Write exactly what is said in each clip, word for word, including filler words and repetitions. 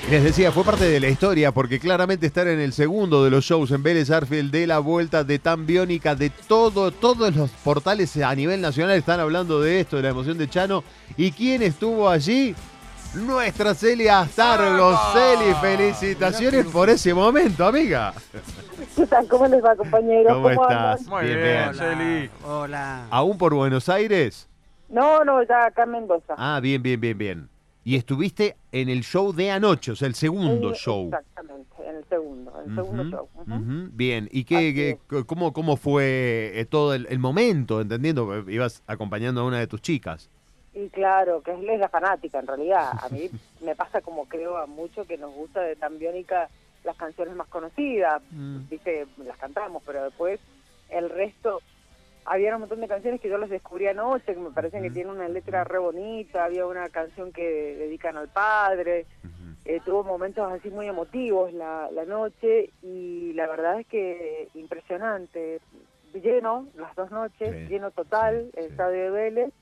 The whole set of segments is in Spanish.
Les decía, fue parte de la historia porque claramente estar en el segundo de los shows en Vélez Sarsfield de la vuelta de Tan Biónica, de todo, todos los portales a nivel nacional están hablando de esto, de la emoción de Chano. ¿Y quién estuvo allí? Nuestra Celia Astargo. Celi, felicitaciones por ese momento, amiga. ¿Qué tal? ¿Cómo les va, compañeros? ¿Cómo, ¿Cómo estás? Muy bien, bien, bien. Celi. Hola. ¿Aún por Buenos Aires? No, no, ya acá en Mendoza. Ah, bien, bien, bien, bien. Y estuviste en el show de anoche, o sea, el segundo en, show. Exactamente, en el segundo, en el uh-huh, segundo show. Uh-huh. Uh-huh. Bien, ¿y qué, qué cómo, cómo fue eh, todo el, el momento? Entendiendo, ibas acompañando a una de tus chicas. Y claro, que es la fanática en realidad. A mí me pasa como creo a mucho que nos gusta de Tan Biónica las canciones más conocidas. Mm. Viste, las cantamos, pero después el resto... Había un montón de canciones que yo las descubrí anoche, que me parecen uh-huh. que tienen una letra re bonita. Había una canción que dedican al padre. Uh-huh. Eh, tuvo momentos así muy emotivos la, la noche y la verdad es que impresionante. Lleno, las dos noches, sí, lleno total, sí, el estadio sí. de Vélez.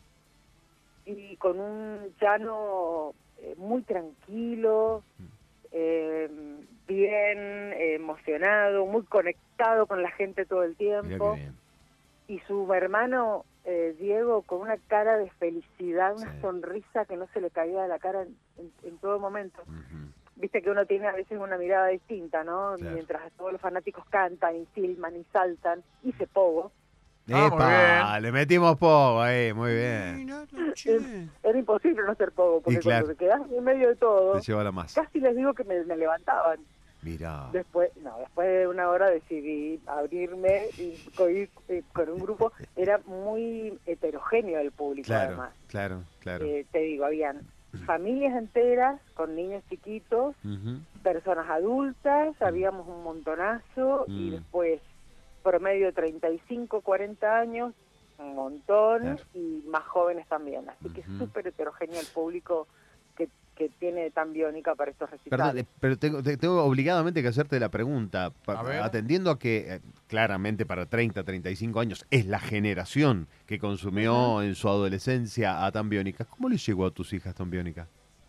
Y con un Chano eh, muy tranquilo, eh, bien, eh, emocionado, muy conectado con la gente todo el tiempo. Y su hermano, eh, Diego, con una cara de felicidad, una sí. sonrisa que no se le caía de la cara en, en, en todo momento. Uh-huh. Viste que uno tiene a veces una mirada distinta, ¿no? Claro. Mientras todos los fanáticos cantan y filman y saltan, y se pogo. ¡Epa! Ah, le metimos pogo ahí, muy bien. Era imposible no hacer pogo, porque claro. cuando te quedás en medio de todo, te lleva la más. Casi les digo que me, me levantaban. Mirá. Después, no, después de una hora decidí abrirme y con, con un grupo. Era muy heterogéneo el público, claro, además. Claro, claro. Eh, te digo, habían familias enteras con niños chiquitos, uh-huh. personas adultas, uh-huh. habíamos un montonazo, uh-huh. y después promedio treinta y cinco, cuarenta años, un montón, claro. y más jóvenes también. Así uh-huh. que es súper heterogéneo el público que, que tiene Tan Biónica para estos recitales. Perdón, pero tengo, tengo obligadamente que hacerte la pregunta, a atendiendo a que eh, claramente para treinta, treinta y cinco años es la generación que consumió uh-huh. en su adolescencia a Tan Biónica. ¿Cómo le llegó a tus hijas Tan Biónica?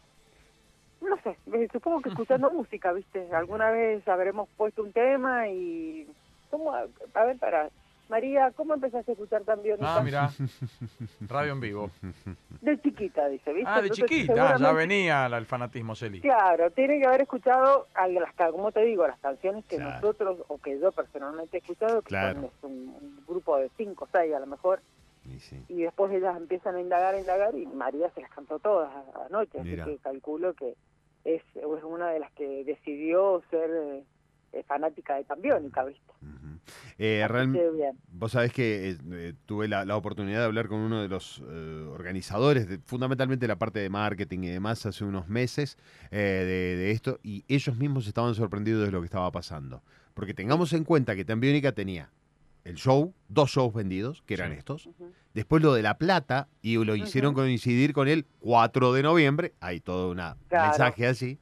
No sé, supongo que escuchando música, ¿viste? Alguna vez habremos puesto un tema y... ¿Cómo? A ver, para... María, ¿cómo empezaste a escuchar Tan Biónica? Ah, mira, radio en vivo. De chiquita, dice, ¿viste? Ah, de Entonces, chiquita, seguramente... ya venía el fanatismo, Celi. Claro, tiene que haber escuchado, las, como te digo, las canciones que claro. nosotros, o que yo personalmente he escuchado, que claro. son un, un grupo de cinco o seis a lo mejor, y, sí. y después ellas empiezan a indagar, a indagar, y María se las cantó todas anoche, Mira. así que calculo que es, es una de las que decidió ser eh, fanática de Tan Biónica, ¿viste? Uh-huh. Eh, realmente, vos sabés que eh, tuve la, la oportunidad de hablar con uno de los eh, organizadores, de, fundamentalmente la parte de marketing y demás, hace unos meses eh, de, de esto, y ellos mismos estaban sorprendidos de lo que estaba pasando. Porque tengamos en cuenta que Tan Biónica tenía el show, dos shows vendidos, que eran sí. estos, uh-huh. después lo de La Plata, y lo hicieron uh-huh. coincidir con el cuatro de noviembre, hay todo un claro. mensaje así,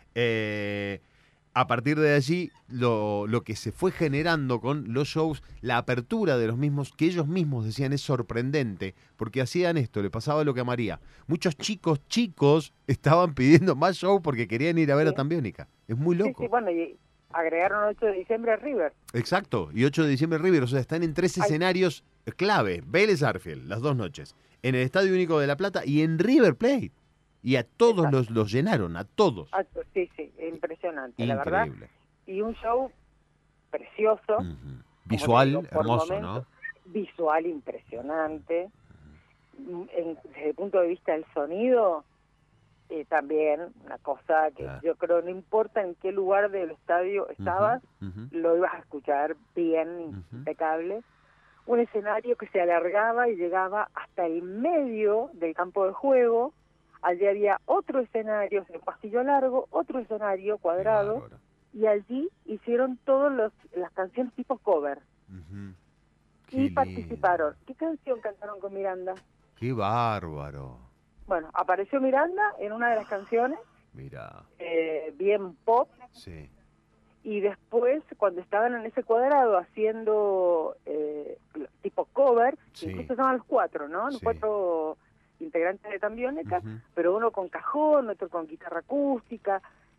eh... A partir de allí, lo, lo que se fue generando con los shows, la apertura de los mismos, que ellos mismos decían es sorprendente, porque hacían esto, le pasaba lo que a María. Muchos chicos, chicos, estaban pidiendo más show porque querían ir a ver sí. a Tan Biónica. Es muy loco. Sí, sí, bueno, y agregaron ocho de diciembre a River. Exacto, y ocho de diciembre River, o sea, están en tres Ay. escenarios clave, Vélez Sarsfield, las dos noches, en el Estadio Único de La Plata y en River Plate. Y a todos los, los llenaron, a todos. Ah, sí, sí, impresionante, Increíble. la verdad. Y un show precioso. Uh-huh. Visual, digo, hermoso, momentos, ¿no? Visual impresionante. Uh-huh. En, desde el punto de vista del sonido, eh, también una cosa que claro. yo creo no importa en qué lugar del estadio estabas, uh-huh. Uh-huh. lo ibas a escuchar bien, uh-huh. impecable. Un escenario que se alargaba y llegaba hasta el medio del campo de juego. Allí había otro escenario, un pasillo largo, otro escenario cuadrado, claro. y allí hicieron todas las canciones tipo cover. Uh-huh. Y lindo. participaron. ¿Qué canción cantaron con Miranda? ¡Qué bárbaro! Bueno, apareció Miranda en una de las canciones, Mira. Eh, bien pop, sí. y después, cuando estaban en ese cuadrado haciendo eh, tipo cover, sí. incluso estaban los cuatro, ¿no? Los sí. cuatro... integrantes de Tan Biónica, uh-huh. pero uno con cajón, otro con guitarra acústica,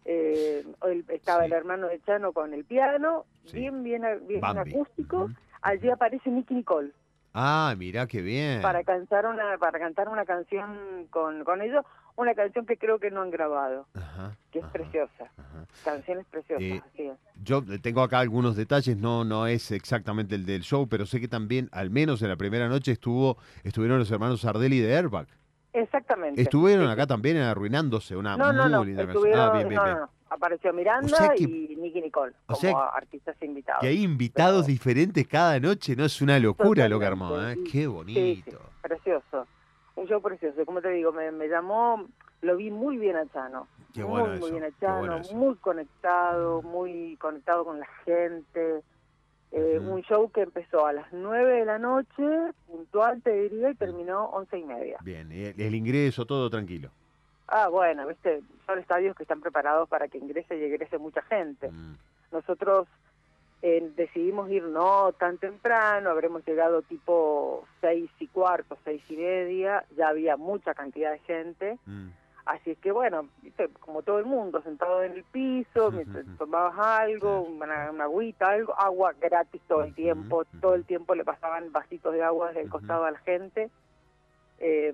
Eh, el, estaba Sí. el hermano de Chano con el piano, Sí. bien, bien, bien Bambi. acústico. Ujú. Allí aparece Nicky Nicole Ah, mirá qué bien. para cantar una, para cantar una canción con, con ellos, una canción que creo que no han grabado, Ajá, que es ajá, preciosa, ajá. canciones preciosas, Eh, así es. Yo tengo acá algunos detalles, no, no es exactamente el del show, pero sé que también, al menos en la primera noche, estuvo, estuvieron los hermanos Sardelli de Airbag. Exactamente. Estuvieron Sí, acá sí. también arruinándose, una No, no, no, muy linda canción. estuvieron, Ah, bien, bien, no, bien. no, no, apareció O Miranda sea que, y Nicky Nicole o como sea artistas invitados. que hay invitados Pero diferentes cada noche, ¿no? Es una locura lo que armó, totalmente. ¿eh? Y- Qué sí, sí, bonito. precioso. Un show precioso. Como te digo, me, me llamó, lo vi muy bien a Chano. Qué muy, bueno muy eso, bien a qué bueno Chano, eso. muy conectado, muy conectado con la gente. Eh, Ujú. Un show que empezó a las nueve de la noche, puntual te diría, y terminó once y media. Bien, y el, el ingreso, todo tranquilo. Ah, bueno, viste, son estadios que están preparados para que ingrese y egrese mucha gente. Mm. Nosotros eh, decidimos ir no tan temprano, habremos llegado tipo seis y cuarto, seis y media, ya había mucha cantidad de gente, Mm. así es que bueno, viste, como todo el mundo, sentado en el piso, mientras tomabas algo, una, una agüita, algo, agua gratis todo el Ujú, tiempo, ujú. todo el tiempo le pasaban vasitos de agua desde el Ujú. costado a la gente. Eh,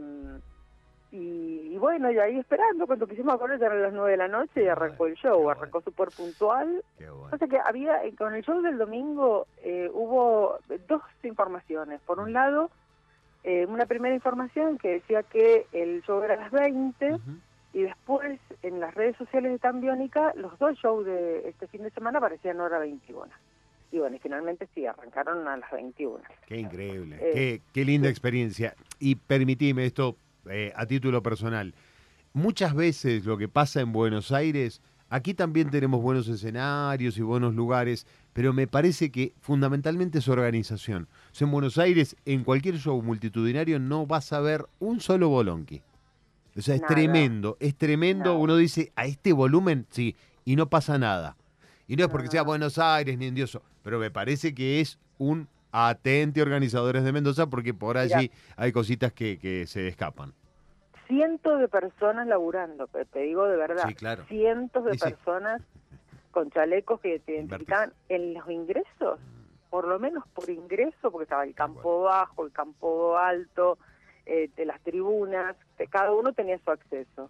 y, y bueno, y ahí esperando, cuando quisimos correr ya eran las nueve de la noche y arrancó el show, Qué bueno. arrancó súper puntual. Qué bueno. O sea que había, eh, con el show del domingo eh, hubo dos informaciones. Por un lado, eh, una primera información que decía que el show era a las veinte, Ujú. y después en las redes sociales de Tambiónica los dos shows de este fin de semana aparecían hora veintiuno. Y bueno, y finalmente sí, arrancaron a las veintiuna. Qué increíble, Eh, qué, qué linda sí. experiencia. Y permitime esto eh, a título personal. Muchas veces lo que pasa en Buenos Aires, aquí también tenemos buenos escenarios y buenos lugares, pero me parece que fundamentalmente es organización. O sea, en Buenos Aires, en cualquier show multitudinario no vas a ver un solo bolonqui. O sea, es Nada. tremendo, es tremendo. Nada. Uno dice, a este volumen, sí, y no pasa nada. Y no es No, porque no, sea no. Buenos Aires ni Endioso, pero me parece que es un atente organizadores de Mendoza porque por allí Mirá. hay cositas que, que se escapan. Cientos de personas laburando, pero te digo de verdad, Sí, claro. cientos de Sí, sí. personas con chalecos que te En identificaban en los ingresos, por lo menos por ingreso, porque estaba el Tal campo bajo, el campo alto, eh, de las tribunas, de cada uno tenía su acceso.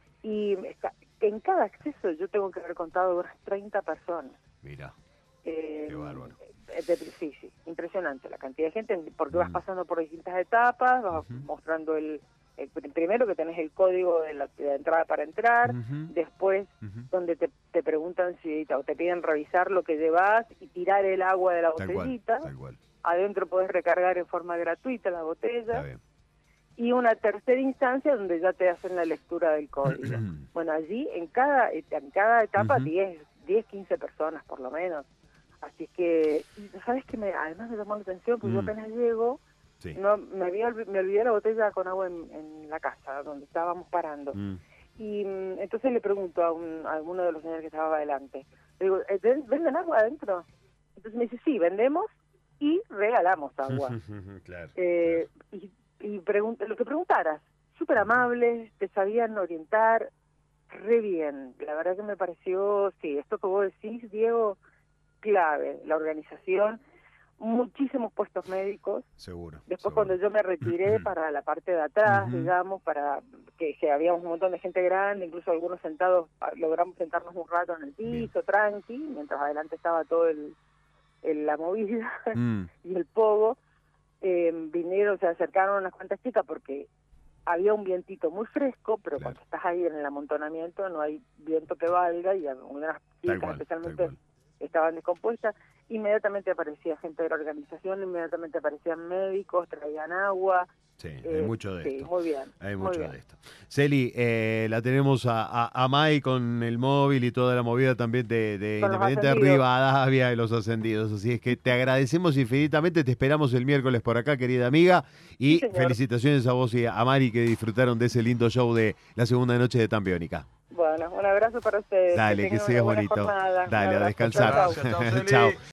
Y esta- en cada acceso yo tengo que haber contado unas treinta personas. Mira, Eh, qué bárbaro. eh, de- sí, sí, impresionante la cantidad de gente, porque vas Mm. pasando por distintas etapas, vas Ujú. mostrando el, el- primero que tenés el código de la, de la entrada para entrar, Ujú. después Ujú. donde te, te preguntan si o te piden revisar lo que llevas y tirar el agua de la Tal cual, botellita, tal cual. adentro podés recargar en forma gratuita la Está botella, bien. y una tercera instancia donde ya te hacen la lectura del código. Bueno, allí en cada en cada etapa Ujú. diez, diez, quince personas por lo menos. Así que, y ¿sabes qué? Me, además me llamó la atención, porque Mm. yo apenas llego, Sí. no me, había, olvi- me olvidé la botella con agua en, en la casa, donde estábamos parando. Mm. Y mm, entonces le pregunto a, un, a uno de los señores que estaba adelante, le digo, "¿Eh, ¿ven- ¿venden agua adentro? Entonces me dice, sí, vendemos y regalamos agua. Claro, Eh, y y pregun- lo que preguntaras, súper amables, te sabían orientar re bien. La verdad que me pareció, sí, esto que vos decís, Diego, clave, la organización, muchísimos puestos médicos. seguro. Después seguro. cuando yo me retiré para la parte de atrás, Ujú. digamos, para que, que habíamos un montón de gente grande, incluso algunos sentados, ah, logramos sentarnos un rato en el piso, tranqui, mientras adelante estaba todo el, el- la movida Mm. y el pogo. Eh, vinieron, se acercaron unas cuantas chicas porque había un vientito muy fresco, pero Claro. cuando estás ahí en el amontonamiento no hay viento que valga, y algunas Tal chicas cual, especialmente tal cual. estaban descompuestas. Inmediatamente aparecía gente de la organización, inmediatamente aparecían médicos, traían agua. Sí, hay eh, mucho de sí, esto. muy bien. Hay muy mucho bien. de esto. Celi, eh, la tenemos a, a, a Mai con el móvil y toda la movida también de, de Con los Independiente de ascendidos. Rivadavia y los ascendidos. Así es que te agradecemos infinitamente. Te esperamos el miércoles por acá, querida amiga. Y Sí, señor. felicitaciones a vos y a Mari que disfrutaron de ese lindo show de la segunda noche de Tambiónica. Bueno, un abrazo para ustedes. Dale, que tengan sigas una buena bonito. jornada. Un Dale, a abrazo. descansar. Chau, chau. Gracias, chao, Celi. Chao.